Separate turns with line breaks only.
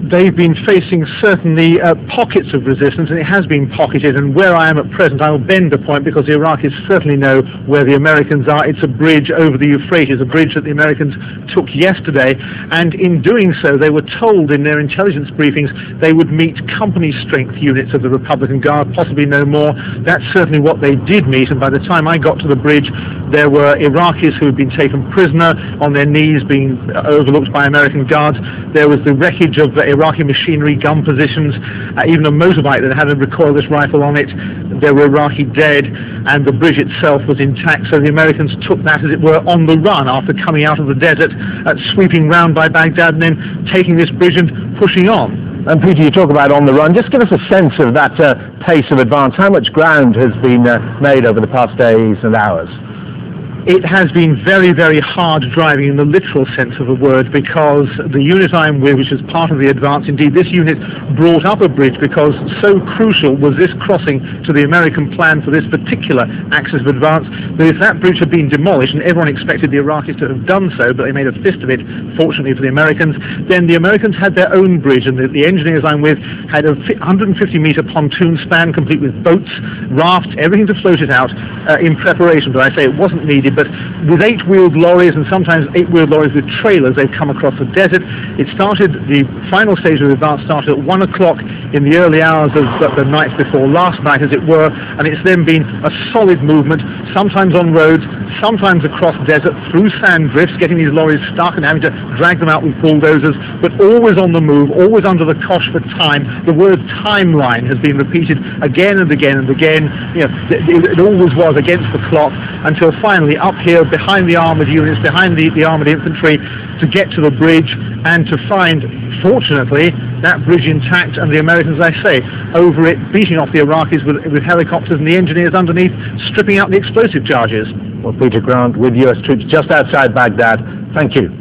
they've been facing certainly pockets of resistance, and it has been pocketed, and where I am at present I will bend the point because the Iraqis certainly know where the Americans are. It's a bridge over the Euphrates, a bridge that the Americans took yesterday, and in doing so they were told in their intelligence briefings they would meet company strength units of the Republican Guard, possibly no more. That's certainly what they did meet, and by the time I got to the bridge there were Iraqis who had been taken prisoner on their knees being overlooked by American guards. There was the wreckage of Iraqi machinery, gun positions, even a motorbike that had a recoilless rifle on it. There were Iraqi dead, and the bridge itself was intact, so the Americans took that, as it were, on the run after coming out of the desert, sweeping round by Baghdad and then taking this bridge and pushing on.
And Peter, you talk about on the run. Just give us a sense of that pace of advance. How much ground has been made over the past days and hours?
It has been very, very hard driving in the literal sense of the word, because the unit I'm with, which is part of the advance, indeed this unit brought up a bridge because so crucial was this crossing to the American plan for this particular axis of advance, that if that bridge had been demolished, and everyone expected the Iraqis to have done so, but they made a fist of it, fortunately for the Americans, then the Americans had their own bridge, and the engineers I'm with had a 150-metre pontoon span complete with boats, rafts, everything to float it out in preparation. But I say it wasn't needed. But with 8-wheeled lorries, and sometimes 8-wheeled lorries with trailers, they've come across the desert. The final stage of the advance started at 1 o'clock in the early hours of the night before last night, as it were, and it's then been a solid movement, sometimes on roads, sometimes across desert, through sand drifts, getting these lorries stuck and having to drag them out with bulldozers, but always on the move, always under the cosh for time. The word timeline has been repeated again and again and again. You know, it always was against the clock, until finally up here behind the armoured units, behind the armoured infantry, to get to the bridge and to find, fortunately, that bridge intact, and the Americans, as I say, over it, beating off the Iraqis with helicopters, and the engineers underneath stripping out the explosive charges.
Well, Peter Grant with US troops just outside Baghdad, thank you.